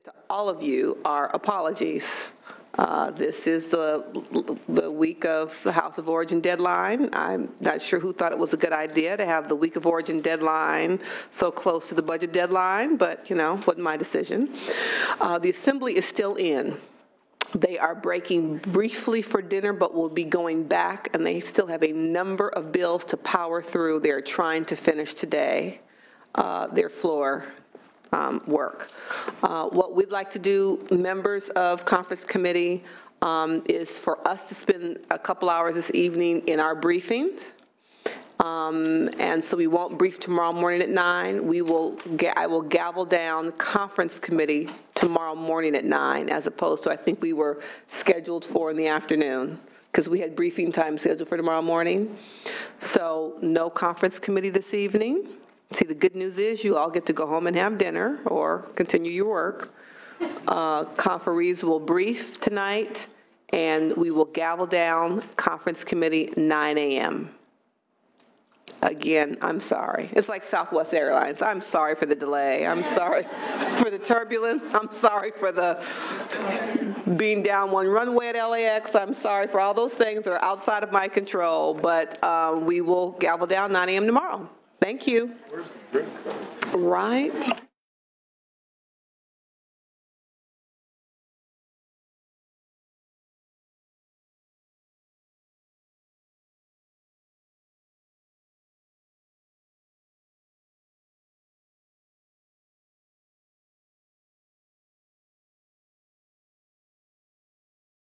to all of you our apologies. This is the week of the House of Origin deadline. I'm not sure who thought it was a good idea to have the week of origin deadline so close to the budget deadline, but, you know, wasn't my decision. The Assembly is still in. They are breaking briefly for dinner, but will be going back, and they still have a number of bills to power through. They're trying to finish today their floor work. What we'd like to do, members of conference committee, is for us to spend a couple hours this evening in our briefings. And so we won't brief tomorrow morning at 9. I will gavel down conference committee tomorrow morning at 9, as opposed to I think we were scheduled for in the afternoon, because we had briefing time scheduled for tomorrow morning. So no conference committee this evening. See, the good news is you all get to go home and have dinner or continue your work. Conferees will brief tonight, and we will gavel down conference committee 9 a.m. Again, I'm sorry. It's like Southwest Airlines. I'm sorry for the delay. I'm sorry for the turbulence. I'm sorry for the being down one runway at LAX. I'm sorry for all those things that are outside of my control, but we will gavel down 9 a.m. tomorrow. Thank you. Right.